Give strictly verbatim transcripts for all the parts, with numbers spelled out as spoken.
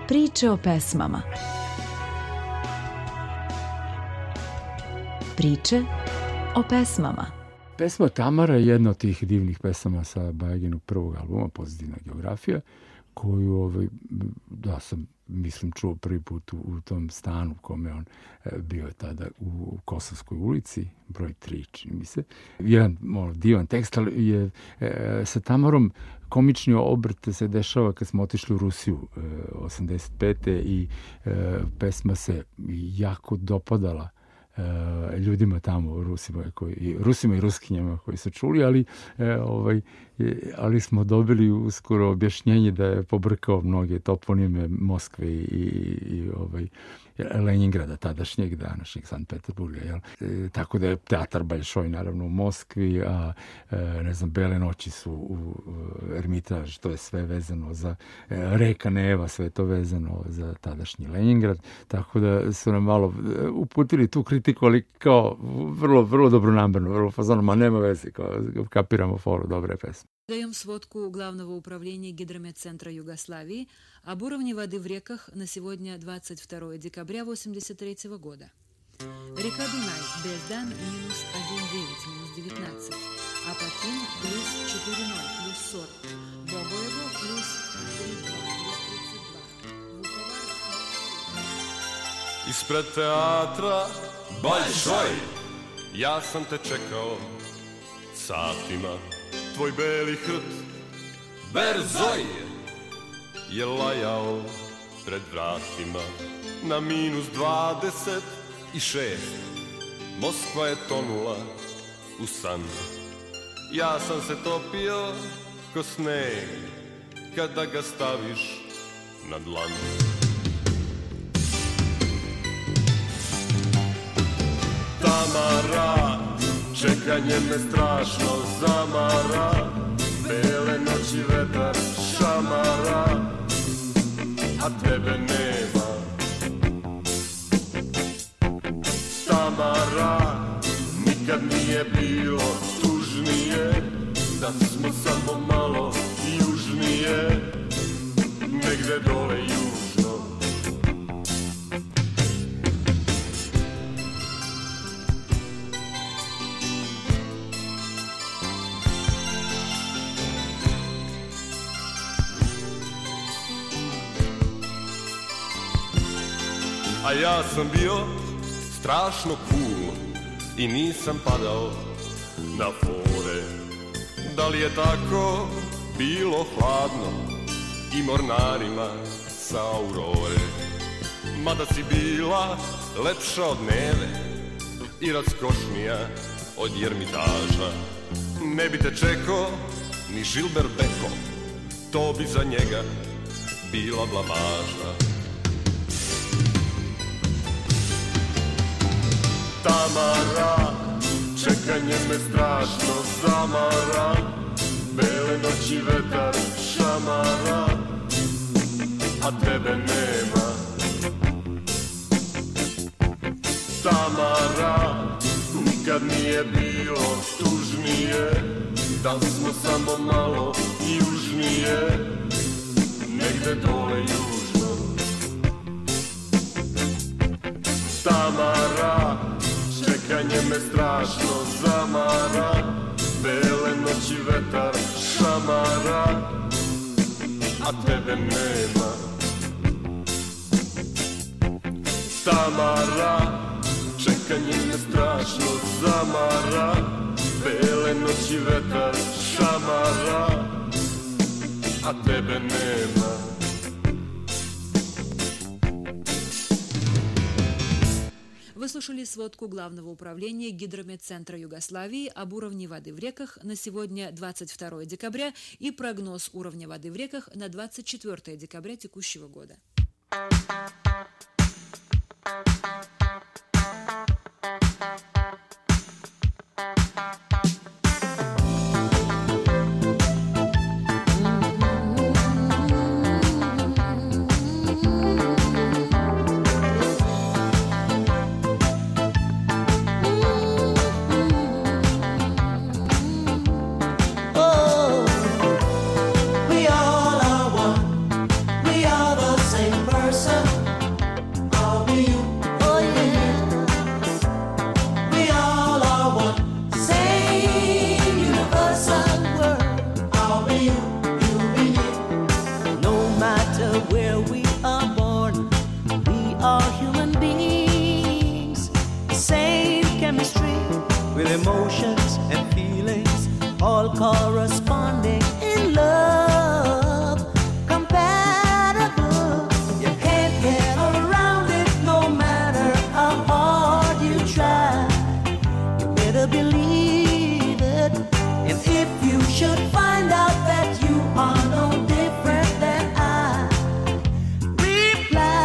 Priče o pesmama. Priče o pesmama. Pesma Tamara je jedna od tih divnih pesama sa Bajaginog prvog albuma, Pozitivna geografija, koju ovaj, da sam, mislim, čuo prvi put u, u tom stanu u kome on e, bio je tada u Kosovskoj ulici, broj tri, čini mi se. Jedan ono, divan tekst, ali je e, sa Tamarom komični obrt se dešava kad smo otišli u Rusiju e, osamdeset pete i e, pesma se jako dopadala Uh, ljudima tamo, Rusima, koji, Rusima i Ruskinjama koji su čuli, ali, e, ovaj, e, ali smo dobili uskoro objašnjenje da je pobrkao mnoge toponime Moskve i, i, i ovaj, Leningrada, tadašnjeg, današnjeg Sankt Peterburga. Jel? E, tako da je teatar Baljšoj naravno u Moskvi, a e, ne znam, Bele noći su u, u Ermitaž, to je sve vezano za e, reka Neva, sve je to vezano za tadašnji Leningrad, tako da su nam malo uputili tu kritiku, ali kao vrlo, vrlo dobronamerno, vrlo fazano, ma nema veze, kao, kapiramo foru, dobre pesme. Даем сводку Главного управления Гидрометцентра Югославии об уровне воды в реках на сегодня, двадцать второе декабря восемьдесят третьего года. Река Дунай, Бездан, минус один девять, минус девятнадцать. Апатин, плюс четыре ноль, плюс сорок. Богоево, плюс три два, плюс тридцать два. Vukovar, Ispred teatra Baljšoj, ja sam te čekao satima. Tvoj beli hrt, Berzoj, je lajao pred vratima. Na minus dvadeset šest, Moskva je tonula u san. Ja sam se topio ko sneg, kada ga staviš na dlan. Tamara, čekanje me strašno zamara, bele noći vetar šamara, a tebe nema. Tamara, nikad nije bilo tužnije, da smo samo malo južnije, negde dole južno. A ja sam bio strašno cool i nisam padao na fore. Da li je tako bilo hladno i mornarima sa Aurore? Mada si bila lepša od Neve i raskošnija od Ermitaža. Ne bi te čekao ni Žilber Beko, to bi za njega bila blamaža. Tamara, čekanje me strašno zamara, bele noći vetar šamara, a tebe nema. Tamara, nikad nije bilo tužnije, da smo samo malo južnije, negde dole južno. Tamara, čekanje me strašno zamara, bele noći vetar šamara, a tebe nema. Tamara, čekanje me strašno zamara, bele noći vetar šamara, a tebe nema. Вы слушали сводку Главного управления Гидрометцентра Югославии об уровне воды в реках на сегодня, двадцать второе декабря, и прогноз уровня воды в реках на двадцать четвёртое декабря текущего года. We all are one, we are the same person. with emotions and feelings all corresponding in love, compatible. You can't get around it no matter how hard you try. You better believe it. And if you should find out that you are no different than I, reply.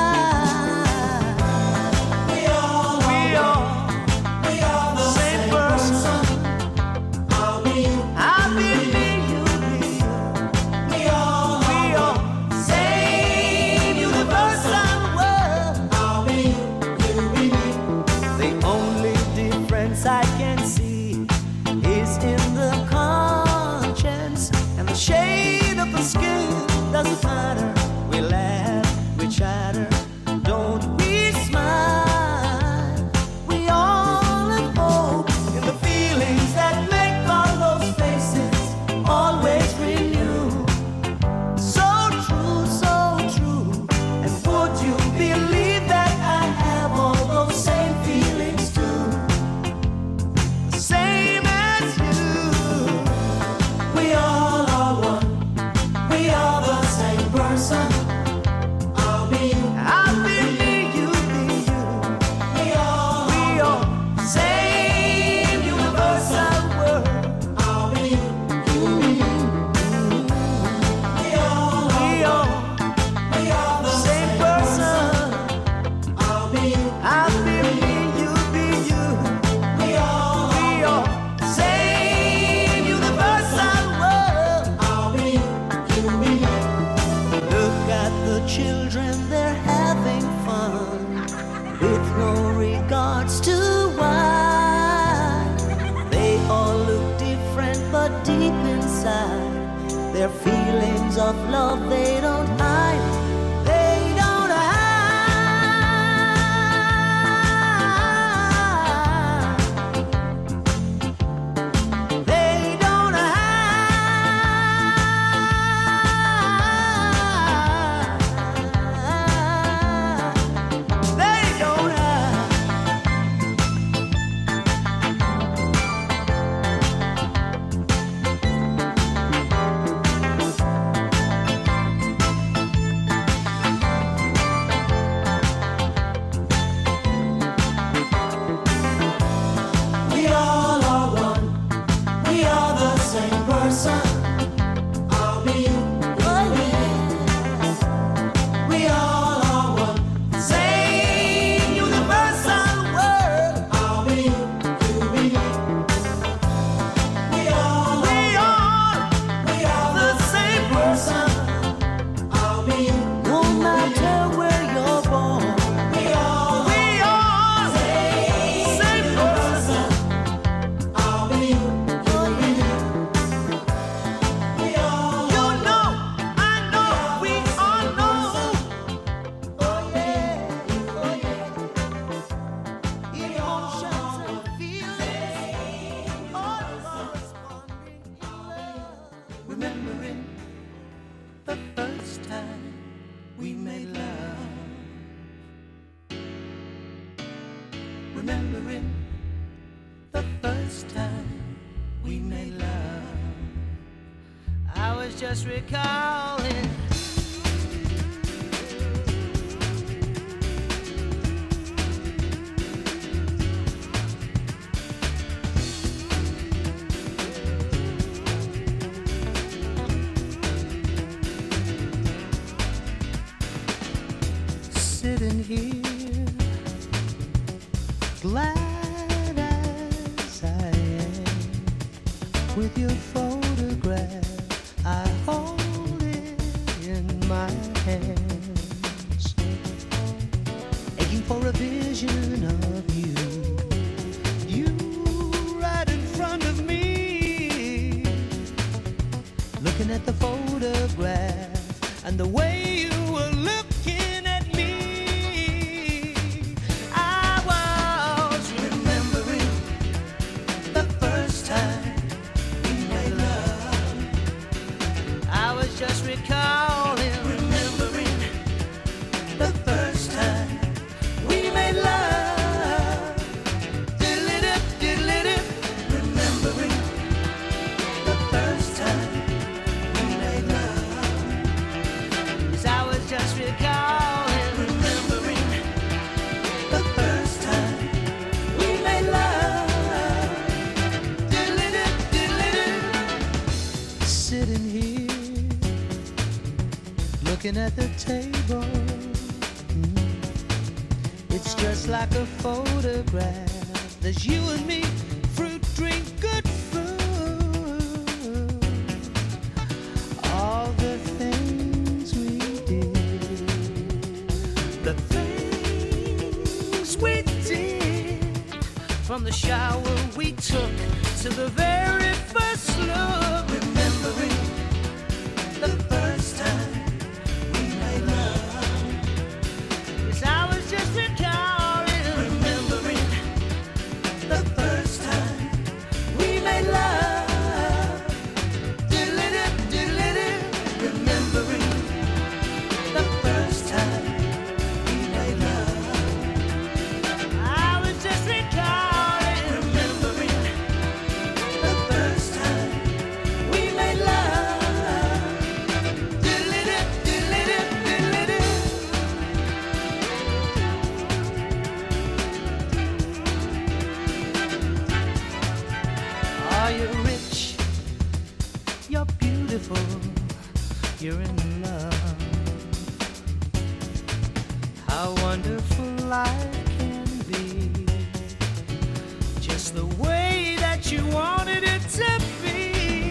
We all we are, we are the same person. I'll be you, I'll be me, you be you. We all we are, same universal world. I'll be you, you be me. The only difference I can see is in the conscience and the shade of the skin. Doesn't matter. We laugh, we chatter, don't we smile? We all have hope in the feelings that make all those faces always renew. So true, so true. And would you believe that I have all those same feelings too? The same as you. We all are one. We are the same person. I'll be you, I'll be me, you be you. We all, we all, same universal world. I'll be you, you be you. We all, we all, we are the same person. I'll be you, I'll be me, you be you. We all, we all, same universal world. I'll be you, you be you. Look at the children, they're having fun with no regards to why. They all look different, but deep inside, their feelings of love they don't hide. They don't hide. They don't hide. They don't hide. We all are one. We are the same person. I'll be you. Oh, yeah. We all are one. Same universal world. I'll be you. You be me. We all, we all, we are the same person. I'll be you. No matter where you're born. We all, we all, same person. I'll be you. Oh, yeah. We all, you know, I know, we all know. Oh, yeah, oh, yeah. Emotions and feelings all corresponding in love. Remembering the first time we made love. Remembering the first time we made love. I was just recalling. Sitting here, glad as I am, with your photograph, I hold it in my hands, aching for a vision of you, you right in front of me, looking at the photograph and the way you were looking at me. I was remembering the first time we made love. I was just recalling, remembering the first time we made love. Diddle-it-up, diddle-it-up. looking at the table. Mm. It's just like a photograph. There's you and me, fruit, drink, good food. All the things we did, the things we did, from the shower we took to the very first look. Remembering the first time we made love. 'Cause I was just recalling. Remembering the first time we made love. Diddle-dip, diddle-dip. Remembering the first time we made love. I was just recalling. Remembering the first time we made love. Diddle-dip, diddle-dip, diddle-dip. Are you rich? You're beautiful. You're in love. How wonderful life can be. Just the way that you wanted it to be.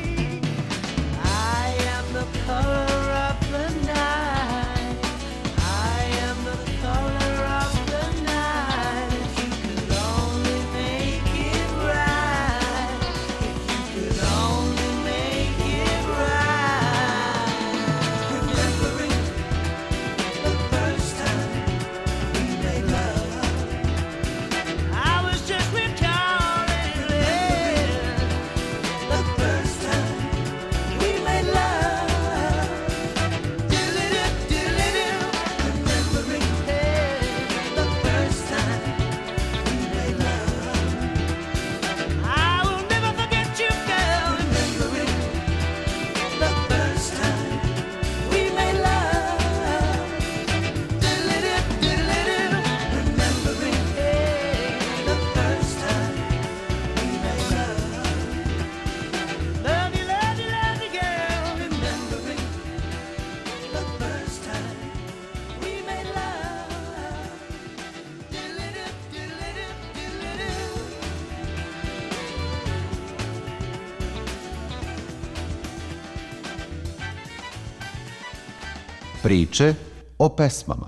I am the color of the night. I am the color of the night. If you could only make it right. If you could only make it right. Remembering the first time we made love. I was just recalling, yeah, the first time we made love. Diddle-dip, diddle-dip. Remembering, yeah, the first time we made love. I will never forget you, girl. Remembering the first time we made love. Diddle-dip, diddle-dip. Remembering, yeah, the first time we made love. Love you, love you, love you, girl. Remembering the first time we made love. Diddle-dip, diddle-dip, diddle-dip. Priče o pesmama.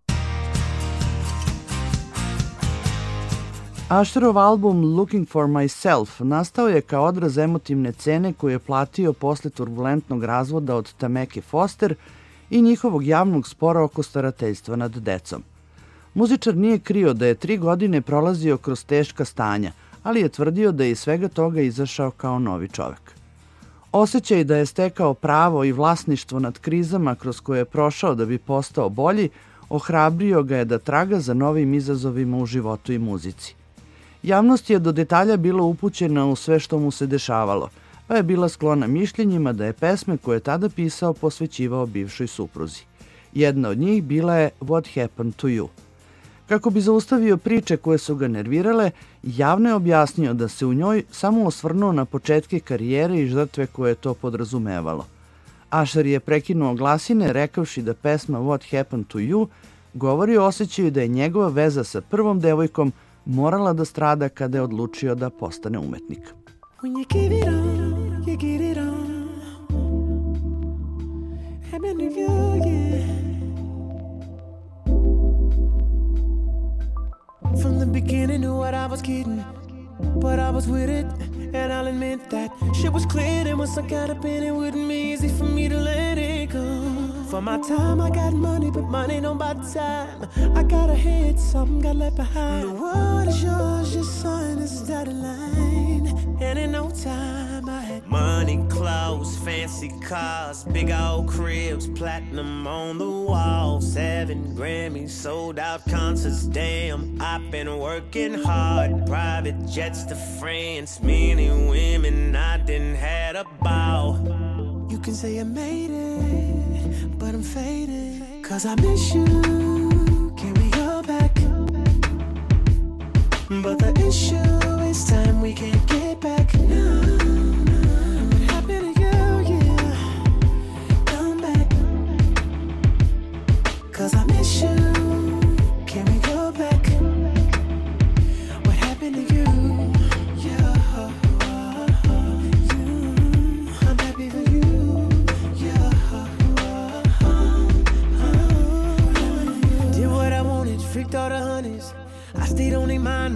Asherov album Looking for Myself nastao je kao odraz emotivne cene koju je platio posle turbulentnog razvoda od Tameke Foster i njihovog javnog spora oko starateljstva nad decom. Muzičar nije krio da je tri godine prolazio kroz teška stanja, ali je tvrdio da je iz svega toga izašao kao novi čovek. Osjećaj da je stekao pravo i vlasništvo nad krizama kroz koje je prošao da bi postao bolji, ohrabrio ga je da traga za novim izazovima u životu i muzici. Javnost je do detalja bila upućena u sve što mu se dešavalo, pa je bila sklona mišljenjima da je pesme koje je tada pisao posvećivao bivšoj supruzi. Jedna od njih bila je What Happened to You. Kako bi zaustavio priče koje su ga nervirale, javno je objasnio da se u njoj samo osvrnuo na početke karijere i žrtve koje je to podrazumevalo. Asher je prekinuo glasine rekavši da pesma What Happened to You govori o osjećaju da je njegova veza sa prvom devojkom morala da strada kada je odlučio da postane umetnik. When you give it on, you get it on. Happened to you, yeah. From the beginning knew what I was getting, but I was with it, and I'll admit that shit was clear. And once I got up in it, wouldn't be easy for me to let it go. For my time, I got money, but money don't buy time. I got ahead, something got left behind. The world is yours, just sign this dotted line. And in no time, I had money, clothes, fancy cars, big old cribs, platinum on the wall, seven Grammys, sold out concerts. Damn, I've been working hard, private jets to France, many women I didn't had a ball. You can say I made it, but I'm faded, cause I miss you. Can we go back? But the issue is time we can't get back. No, no. What happened to you? Yeah, come back.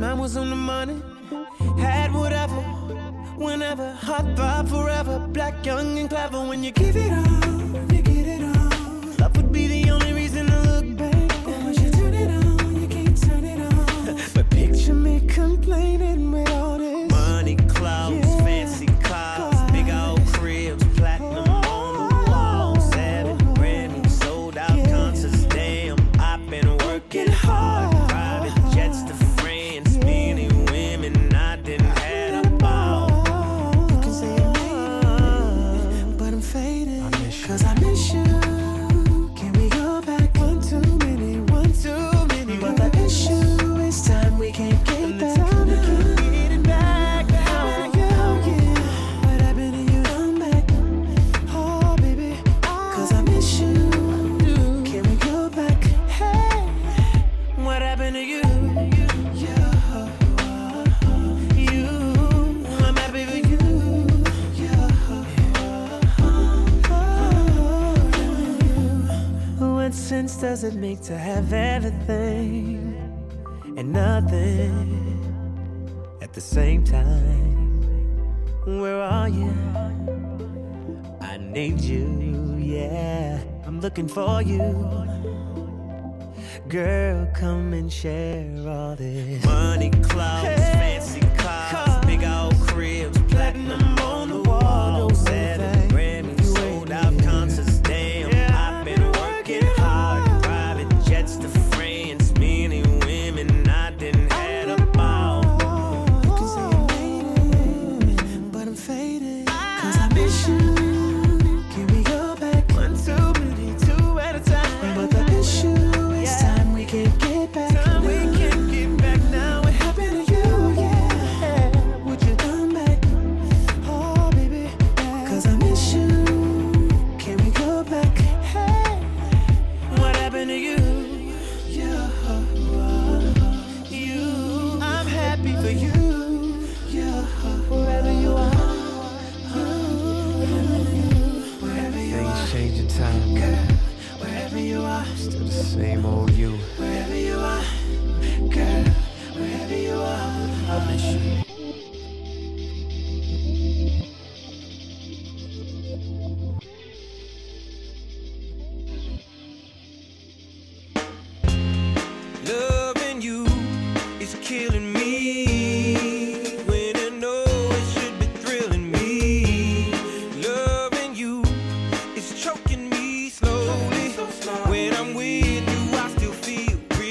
mind was on the money. Had whatever, whenever, hot vibe forever. Black, young, and clever. When you give it all, you get it all. Love would be the only reason to look back. And once you turn it on, you can't turn it off. But picture me complaining with all this money, clothes, yeah, fancy cars, cars, big old cribs, platinum oh, on the wall, seven Grammys, sold out yeah, concerts. Damn, I've been working hard. Private jets to France, yeah, many women I didn't have a ball. You can say you made it, but I'm faded. I miss you. Cause I miss you. Can we go back? One too many, one too many. But the issue is time we can't get back. We can't get it back. Now you, yeah. What happened to you? Come back. Oh, baby. Cause I miss you. Can we go back? Hey. What happened to you? Yeah. You. I'm happy for you. What sense does it make to have everything and nothing at the same time? Where are you? I need you, yeah. I'm looking for you. Girl, come and share all this money, clothes, hey, fancy cars, cars, big old cribs, platinum on the wall, seven Grammys, sold out concerts. Damn, yeah, I've been working hard. Private jets to France, many women I didn't have a ball. You can say you made it, but I'm faded. Cause I miss you. Can we go back? One, two, many, two at a time. But the issue is time we can't get back. Time we can't get back now. What happened to you? Yeah. Would you come back? Oh, baby. Cause I miss you. Can we go back? Hey. What happened to you? Yeah. You. I'm happy for you. Yeah. Wherever you are. Things change in time, girl. Wherever you are. Still the same old you. Wherever you are, girl, wherever you are, I miss you. Loving you is killing me. When I know it should be thrilling me. Loving you is choking me slowly. When I'm with you, I still feel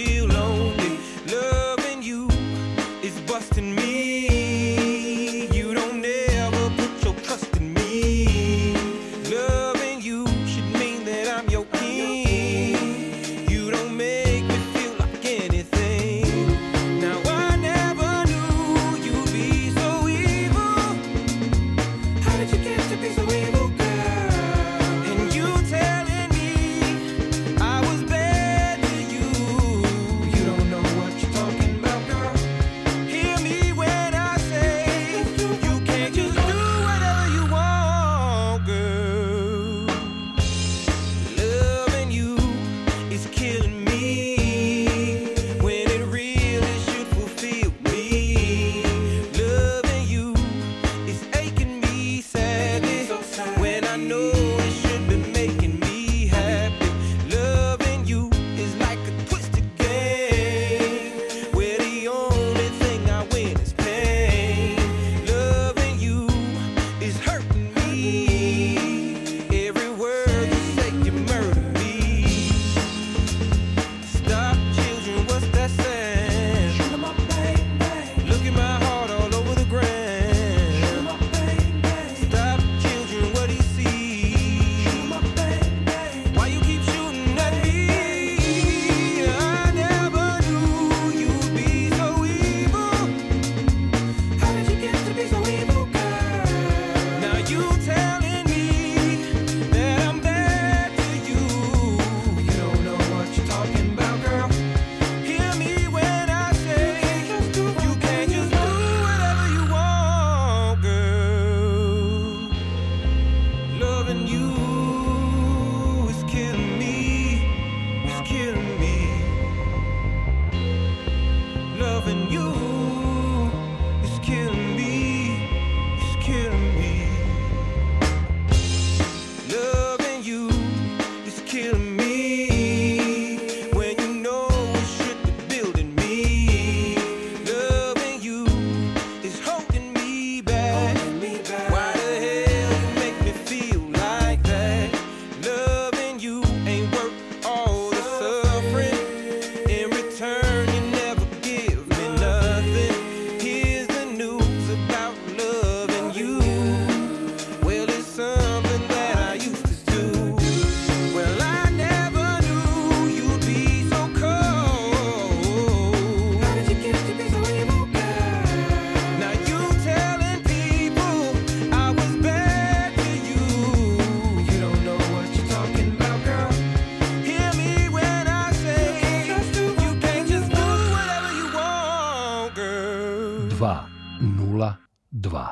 kill me when you know you should be building me. Loving you is holding me back. Why the hell you make me feel like that? Loving you ain't worth all the suffering. In return, you never give me nothing. Here's the news about loving you. Well, it's something that I used to do. Well, I never knew you'd be so cold. How did you get to be so evil, girl? Now you telling people I was bad to you. You don't know what you're talking about, girl. Hear me when I say you can't just do whatever you want, girl. dva nula dva.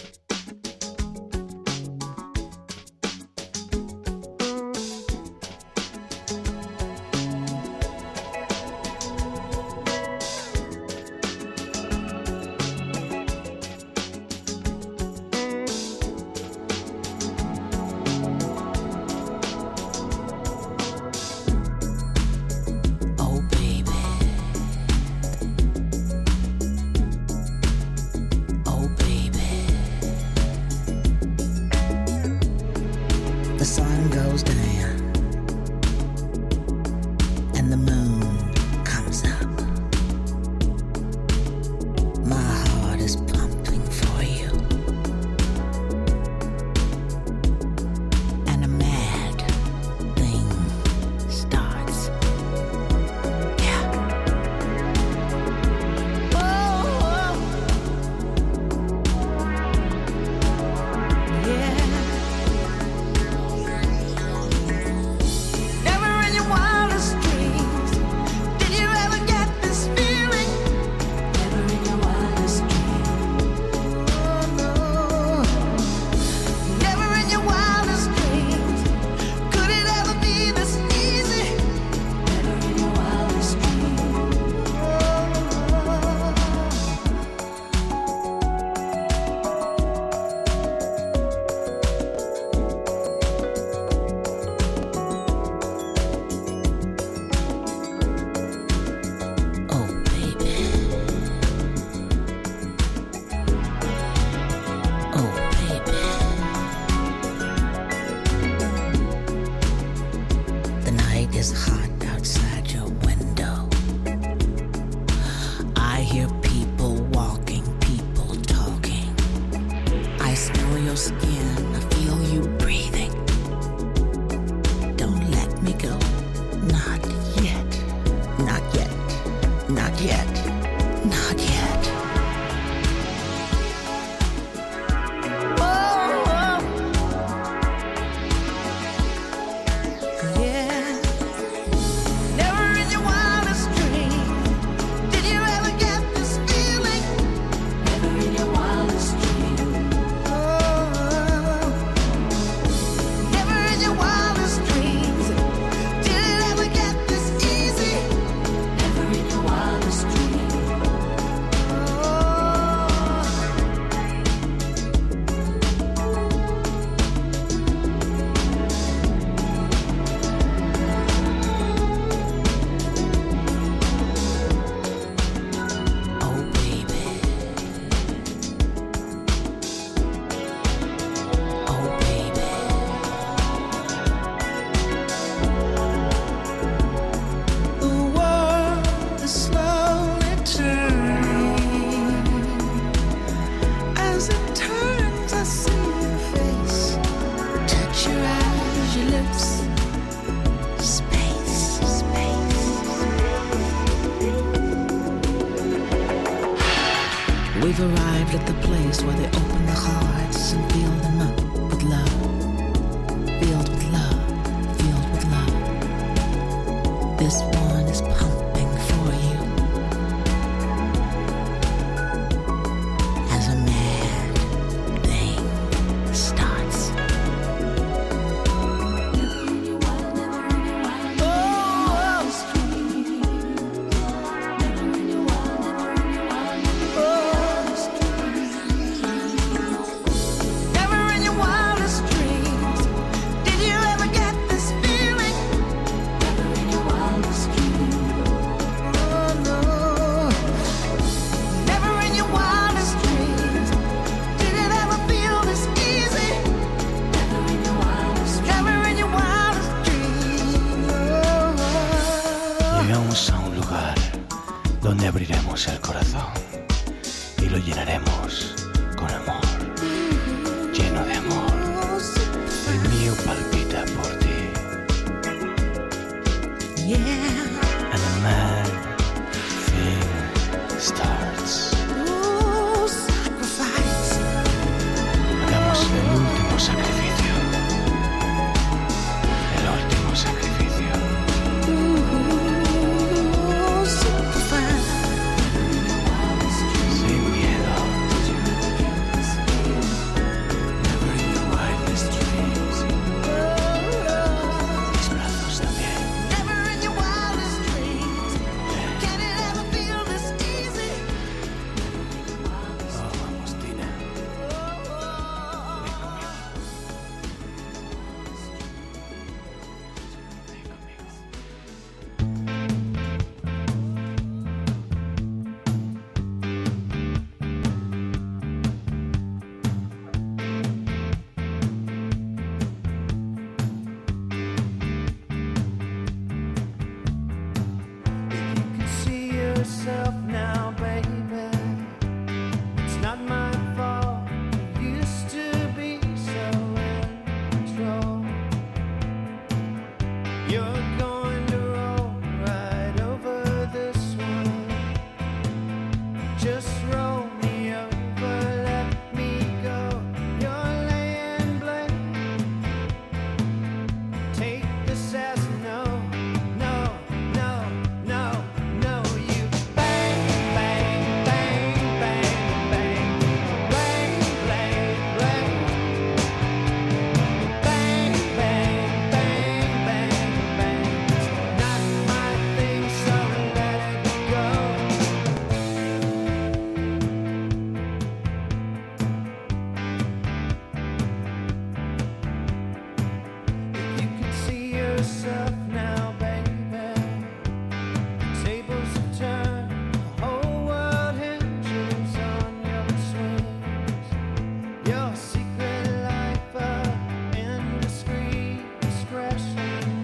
Oh baby, oh baby. The sun goes down and the moon comes up. My heart is pumping for you, and a mad thing starts. Yeah. Oh, yeah. Never in your wildest dreams did you ever get this feeling. Never in your wildest dreams. Oh no. Never in your wildest dreams could it ever be this easy. Never in your wildest dreams. Oh baby. Oh baby. The night is hot outside your window. I hear people walking, people talking. I smell your skin, I feel you breathing. Don't let me go. Not yet. Not yet. Not yet. Not yet. Oh, oh. Yeah. Never in your wildest dreams did you ever get this feeling. Never in your wildest dreams. Oh. Never in your wildest dreams did it ever get this easy. Never in your wildest dreams. Oh baby. Oh baby. The world is slowly turning. As it turns, I see your face. Touch your eyes, your lips. Space, space. We've arrived at the place where they open the hearts and fill them up with love. Filled with love, filled with love. This one is pumping for you. As a mad thing starts. Never in your wild, never in your wild. Oh, never in your wild, never in your wild. Never in your wildest dreams did you ever get this feeling. Vamos a un lugar donde abriremos el corazón y lo llenaremos con amor, lleno de amor. El mío palpita por ti. Yeah. And a mad thing starts. Oh, sacrifice. Hagamos el último sacrificio. El último sacrificio. Oh, sacrifice. Sin miedo. Never in your wildest dreams. Mis brazos también. Never in your wildest dreams. Can it ever feel this easy? Oh, vamos, Tina. Ven conmigo. If you could see yourself now, baby, it's not my fault. You used to be so in control. You're going to roll right over this one. Just roll me over, let me go. You're laying blame. Take this as a no, no, no, no, no. You bang, bang, bang, bang, bang, bang, bang, bang, bang, bang, bang, bang, bang. Not my thing, so let it go. If you could see yourself now, baby, tables have turned, the whole world hinges on your swings. Your secret life of indiscreet discretions.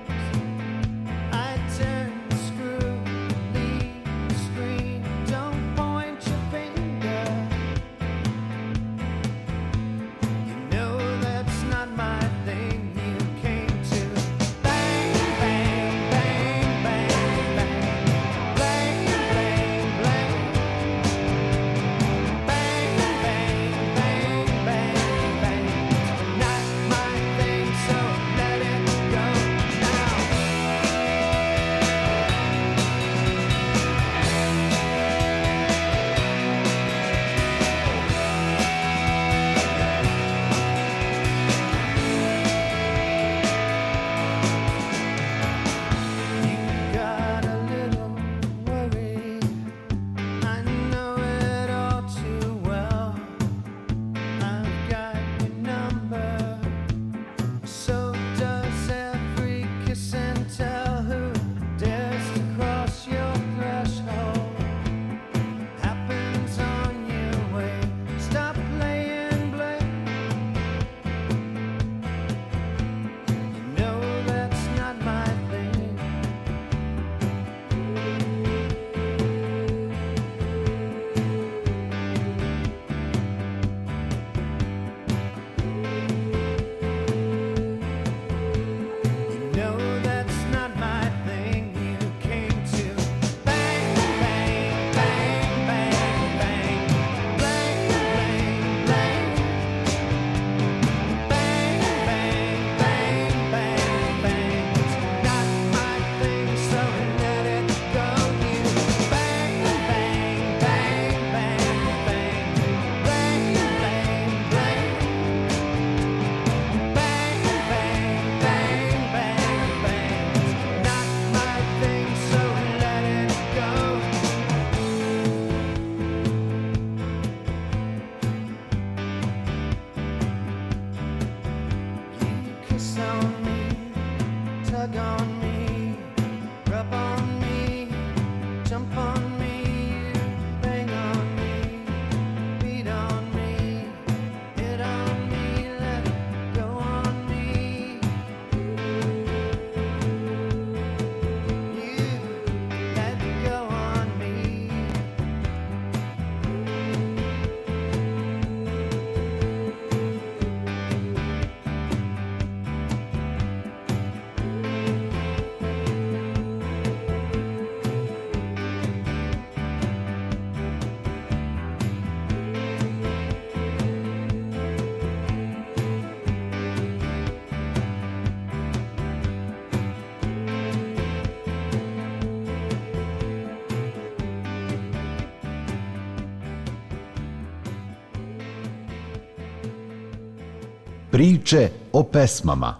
I turn the screw, leave the screen. Don't point your finger. You know that's not my thing. You came to bang, bang, bang, bang, bang, bang, bang, bang, bang, bang, bang, bang, bang. Not my thing, so let it go now. You got a little worried. I know it all too well. I've got your number. So does every kiss and tell. Who dares to cross your threshold happens on your way. Stop playing blame. You know that's not my thing. You know that's not my thing. You came to bang, bang, bang, bang, bang, bang, bang, bang, bang, bang, bang, bang. It's not my thing, so let it go. You bang, bang, bang, bang, bang, bang, bang, bang, bang, bang, bang, bang, bang. It's not my thing, so let it go. You kiss on me, tug on me, rub on me, jump on me, you bang on me, beat on me, hit on me, let it go on me. You Priče o pesmama.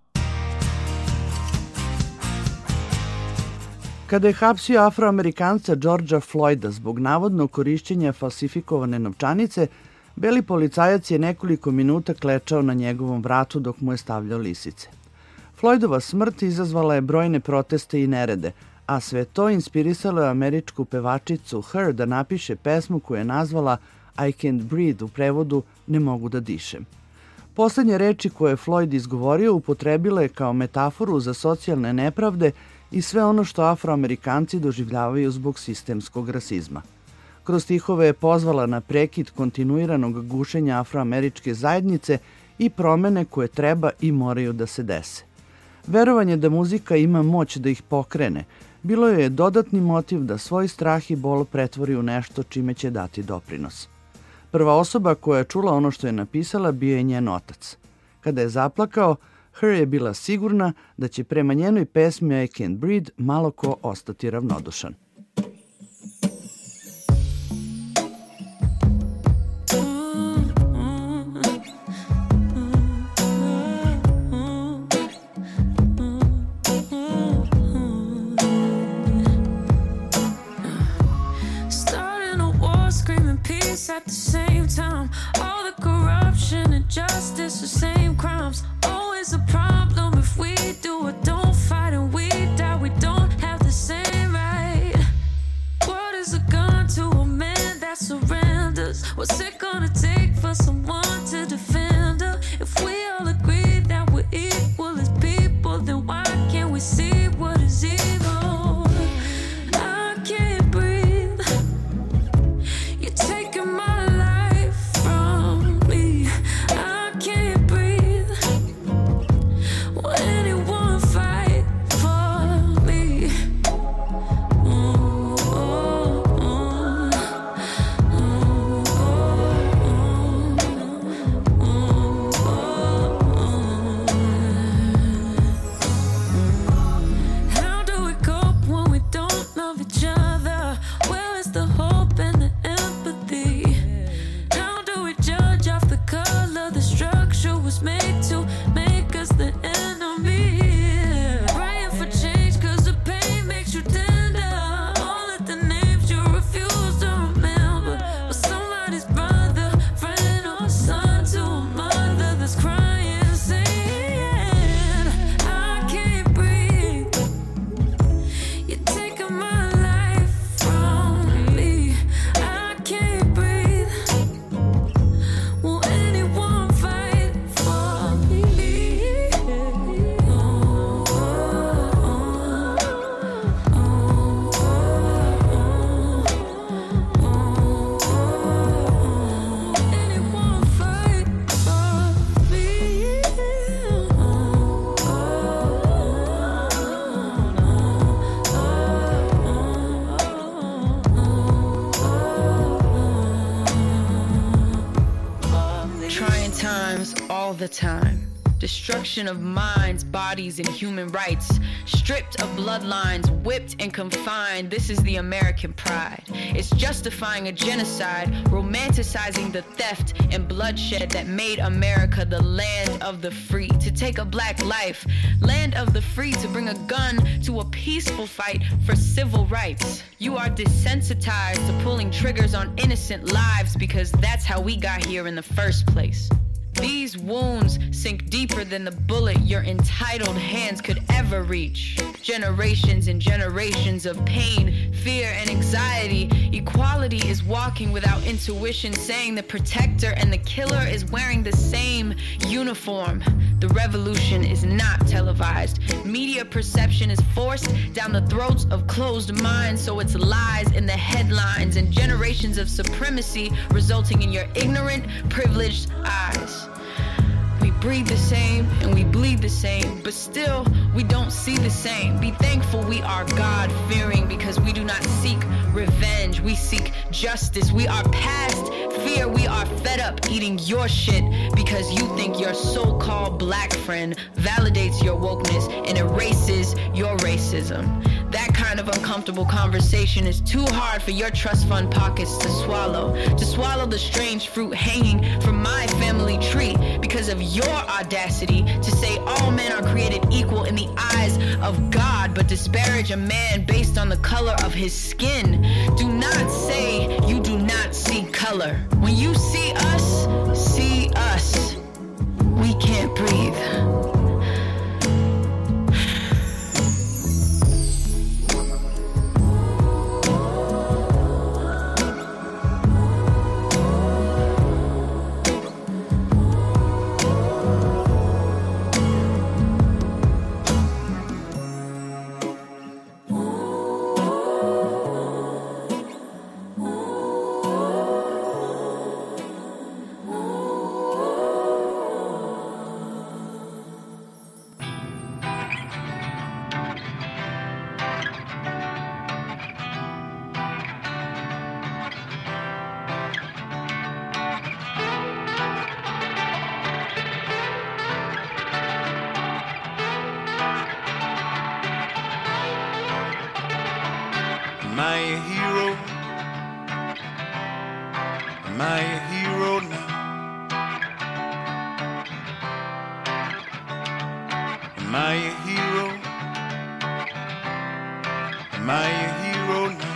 Kada je hapsio Afroamerikanca Georgea Floyda zbog navodnog korišćenja falsifikovane novčanice, beli policajac je nekoliko minuta klečao na njegovom vratu dok mu je stavljao lisice. Floydova smrt izazvala je brojne proteste i nerede, a sve to inspirisalo je američku pevačicu Her da napiše pesmu koju je nazvala I Can't Breathe, u prevodu Ne mogu da dišem. Poslednje reči koje je Floyd izgovorio upotrebila je kao metaforu za socijalne nepravde i sve ono što Afroamerikanci doživljavaju zbog sistemskog rasizma. Kroz stihove je pozvala na prekid kontinuiranog gušenja afroameričke zajednice i promene koje treba i moraju da se dese. Verovanje da muzika ima moć da ih pokrene bilo je dodatni motiv da svoj strah i bol pretvori u nešto čime će dati doprinos. Prva osoba koja je čula ono što je napisala bio je njen otac. Kada je zaplakao, Her je bila sigurna da će prema njenoj pesmi I Can't Breathe malo ko ostati ravnodušan. At the same time, all the corruption and justice, the same crimes. Always a problem if we do or don't fight and we die. We don't have the same right. What is a gun to a man that surrenders? What's it gonna take for someone to defend her? If we all agree that we're equal as people, then why can't we see what is evil? I can't breathe. You're taking my life from me. I can't breathe. Will anyone fight for me? Ooh, ooh, ooh, How do we cope when we don't love each other? Where is the hope and the empathy? How do we judge off the color? The structure was made to make us the enemy. Praying for change cause the pain makes you tender. All of the names you refuse to remember, but somebody's brother, friend or son to a mother that's crying, saying I can't breathe. You're taking my life from me. I can't breathe. Will anyone fight for me? Anyone fight for me? Trying times all the time. Destruction of minds, bodies, and human rights. Stripped of bloodlines, whipped and confined. This is the American pride. It's justifying a genocide, romanticizing the theft and bloodshed that made America the land of the free. To take a black life, land of the free, to bring a gun to a peaceful fight for civil rights. You are desensitized to pulling triggers on innocent lives because that's how we got here in the first place. These wounds sink deeper than the bullet your entitled hands could ever reach. Generations and generations of pain, fear, and anxiety. Equality is walking without intuition, saying the protector and the killer is wearing the same uniform. The revolution is not televised. Media perception is forced down the throats of closed minds, so it's lies in the headlines and generations of supremacy resulting in your ignorant, privileged eyes. We breathe the same and we bleed the same, but still we don't see the same. Be thankful we are God-fearing because we do not seek revenge. We seek justice. We are past fear. We are fed up eating your shit because you think your so-called black friend validates your wokeness and erases your racism. That kind of uncomfortable conversation is too hard for your trust fund pockets to swallow. To swallow the strange fruit hanging from my family tree because of your audacity to say all men are created equal in the eyes of God, but disparage a man based on the color of his skin. Do not say you do not see color. When you see us, see us. We can't breathe. Am I a hero? Am I a hero now? Am I a hero? Am I a hero now?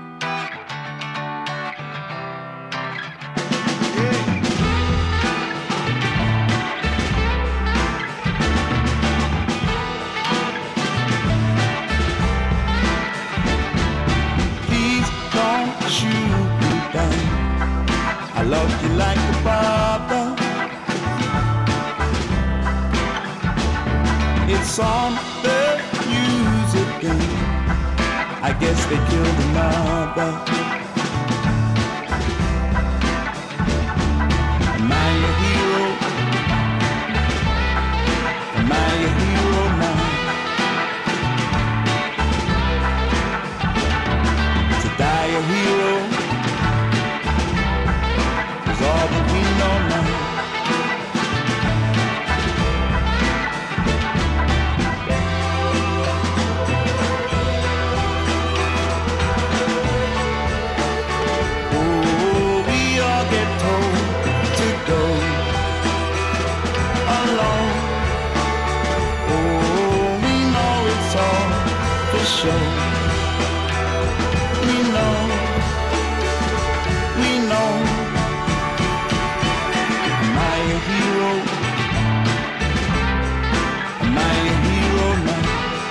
I love you like a barber. It's on the news again. I guess they killed the mother. Am I a hero? Am I a hero now? To die a hero is all that we know now. Oh, we all get told to go alone. Oh, we know it's all for sure. We know, we know. Am I a hero? Am I a hero now?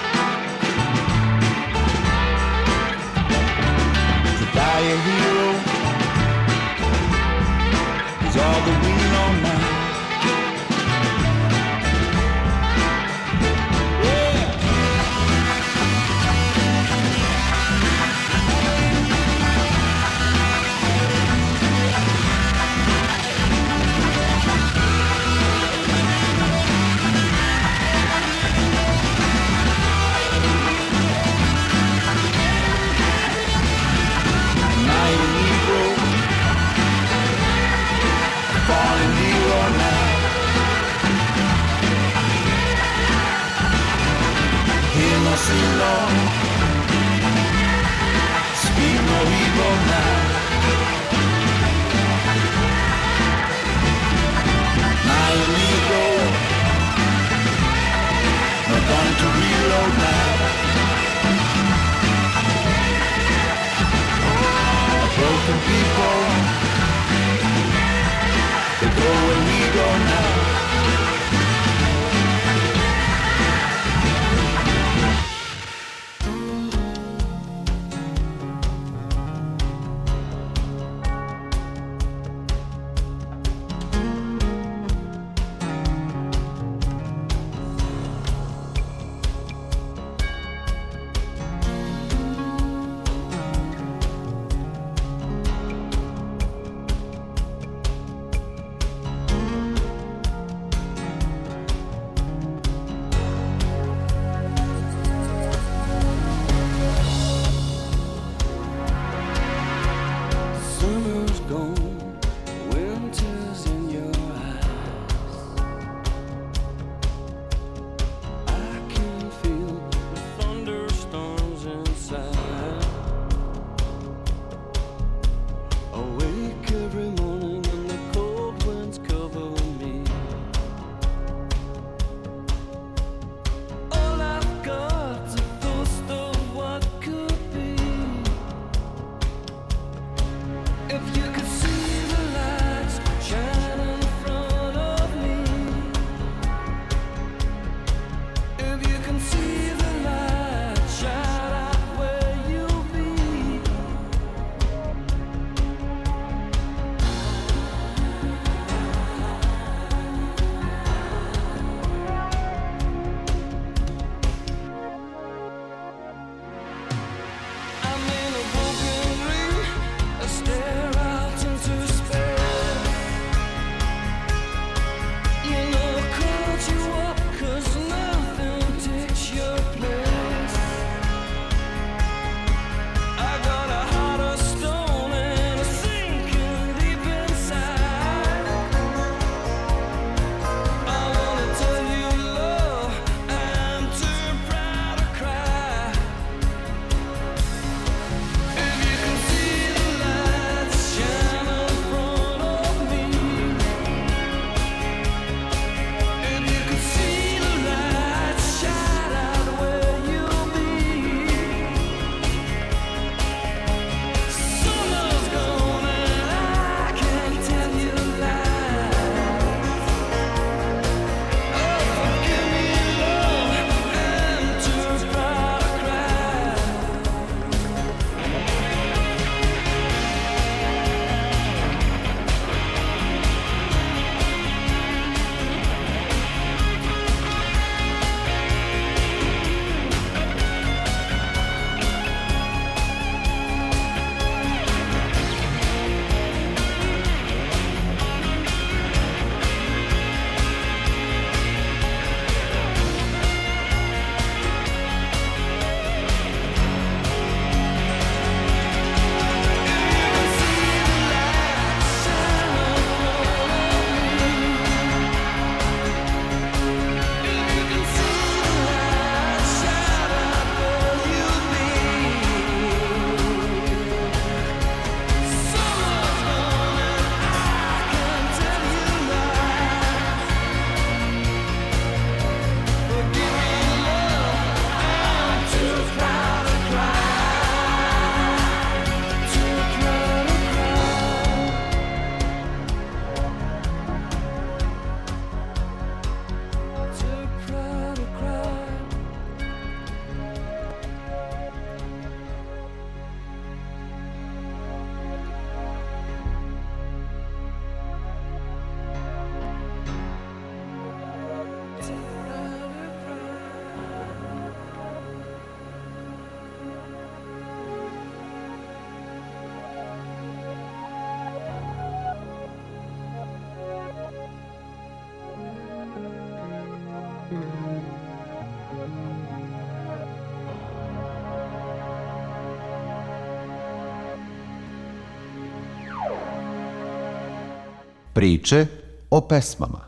To die a hero is all that we know now. Sing long, speak no evil now. My amigo, no time to reload now. Broken people, they go where we go now. Priče o pesmama.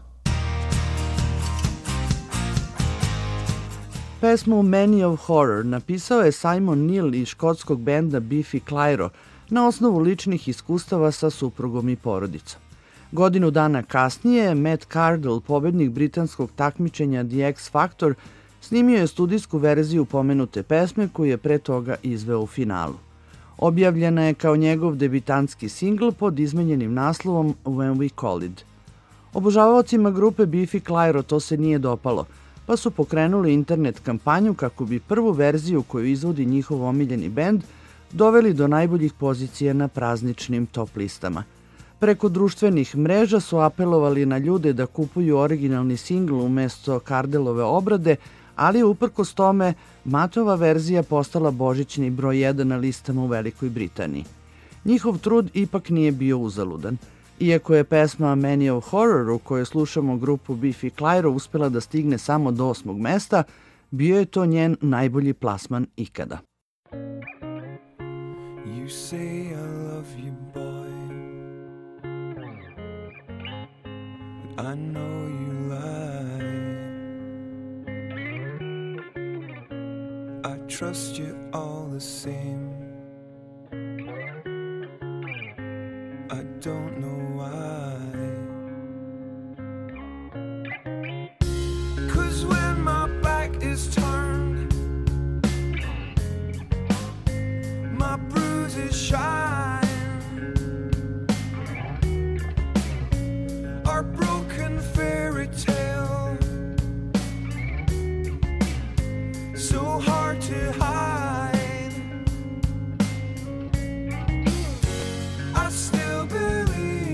Pesmu Many of Horror napisao je Simon Neil iz škotskog benda Biffy Clyro na osnovu ličnih iskustava sa suprugom i porodicom. Godinu dana kasnije, Matt Cardle, pobednik britanskog takmičenja The X Factor, snimio je studijsku verziju pomenute pesme koju je pre toga izveo u finalu. Objavljena je kao njegov debitantski singl pod izmenjenim naslovom When We Collide. Obožavaocima grupe Biffy Clyro to se nije dopalo, pa su pokrenuli internet kampanju kako bi prvu verziju koju izvodi njihov omiljeni bend doveli do najboljih pozicija na prazničnim top listama. Preko društvenih mreža su apelovali na ljude da kupuju originalni singl umesto Cardleove obrade, ali uprkos tome Matova verzija postala božićni broj jedan na listama u Velikoj Britaniji. Njihov trud ipak nije bio uzaludan. Iako je pesma Many of Horror, u kojoj slušamo grupu Biffy Clyro, uspela da stigne samo do osmog mesta, bio je to njen najbolji plasman ikada. You say I love you, boy, but I know you lie. I trust you all the same. I don't know why. 'Cause when my back is turned, my bruises shine. Our broken fairy tale, so hard to hide. I still believe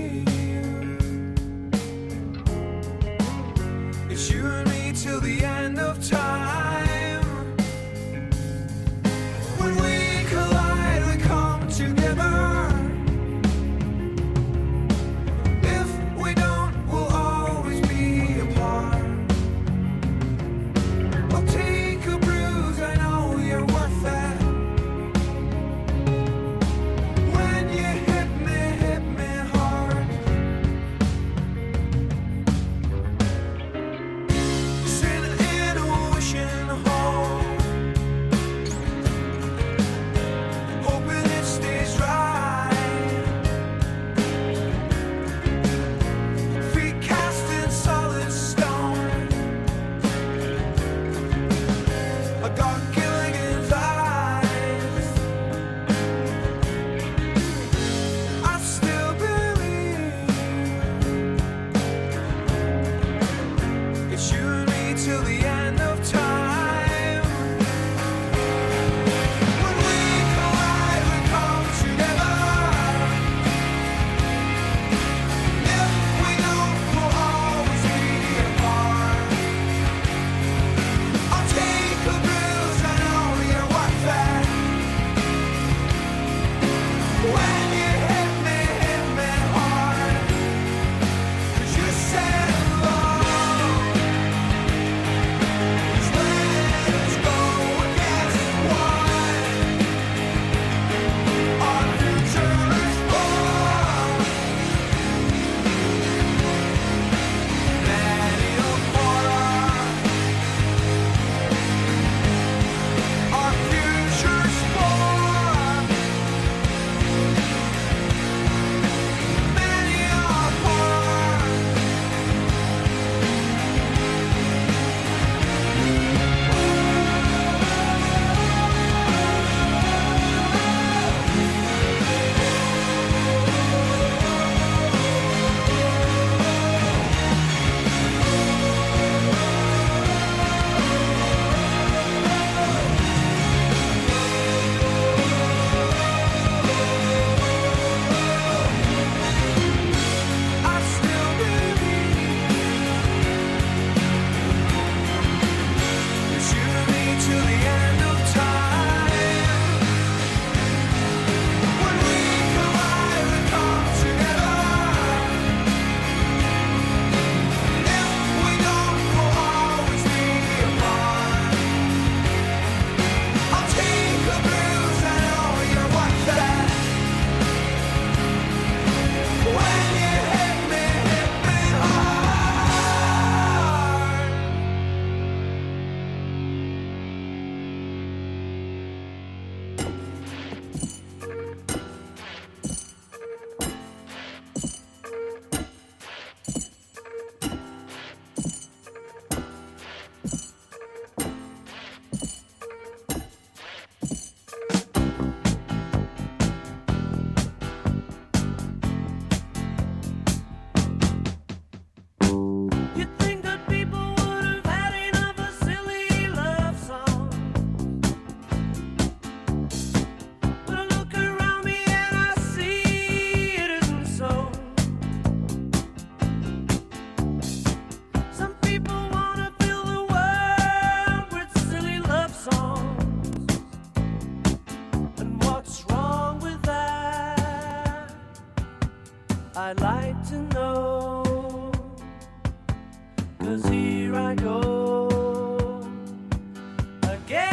I'd like to know, 'cause here I go again.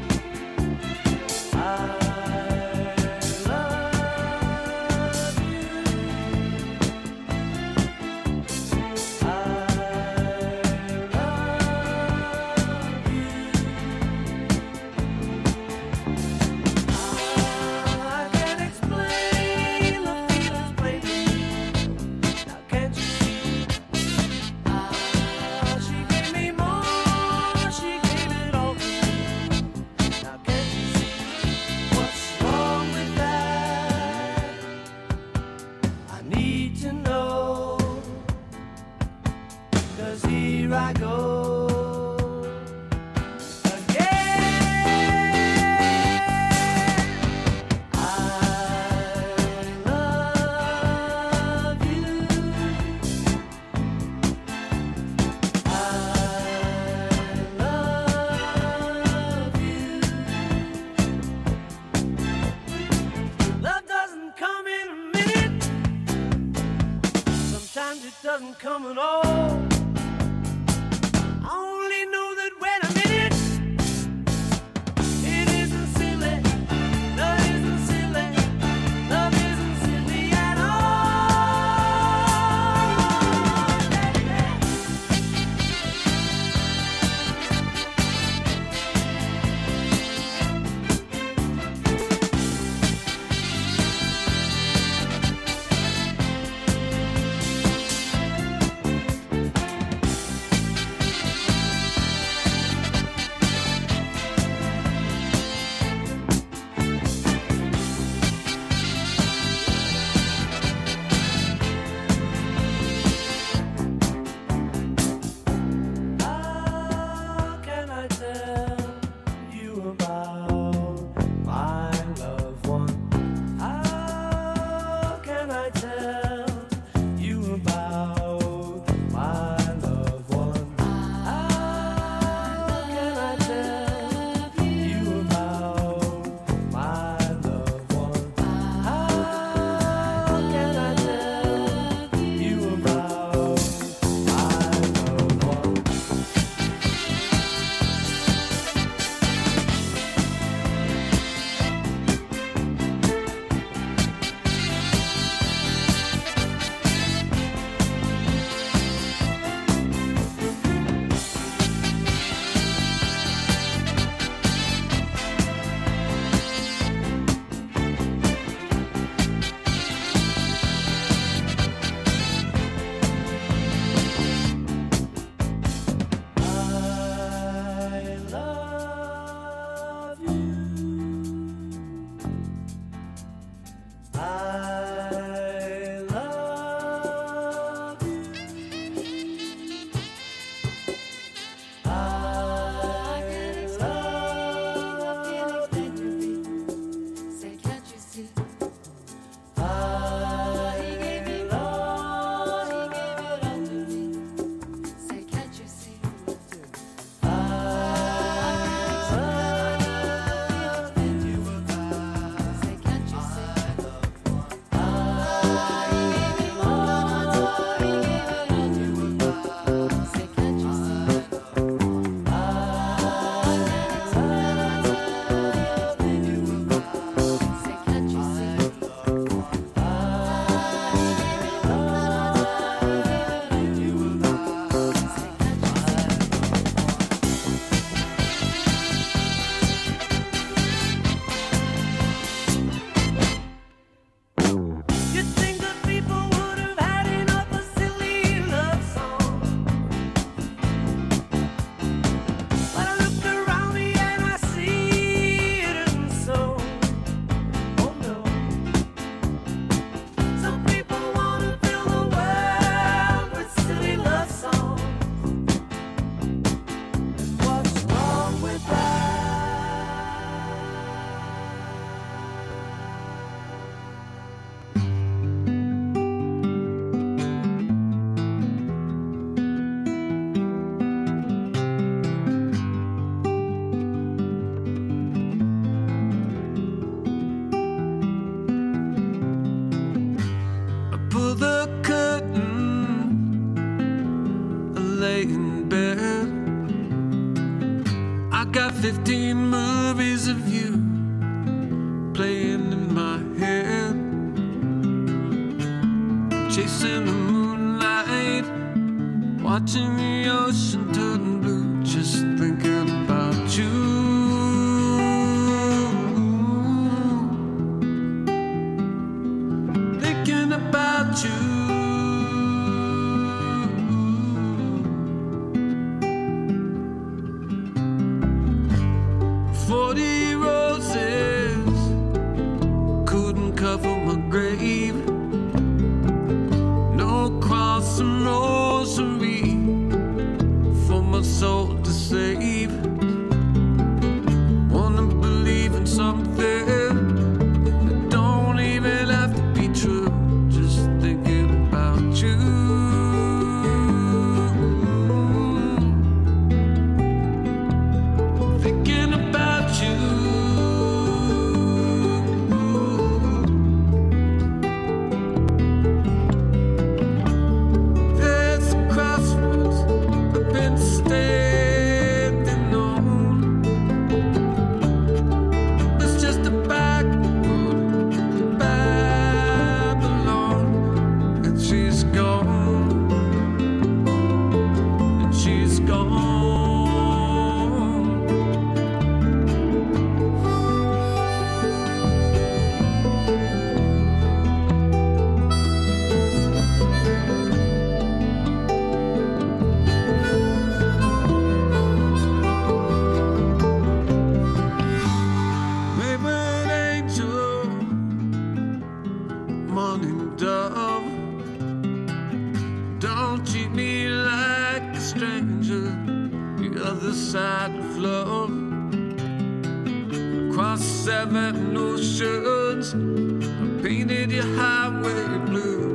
I love you. got fifteen movies of you playing in my head, chasing the moonlight, watching the ocean turn blue, just thinking about you. Thinking about you. Forty roses couldn't cover my grave. No cross and rosary for my soul to save. Wanna believe in something that don't even have to be true. Just thinking about you. Thinking about you. There's a crossroads I've been standing on. It's just a back road to Babylon, and she's gone, and she's gone. Maybe an angel, morning dove, don't treat me like a stranger. The other side of love, across seven oceans, I painted your highway blue.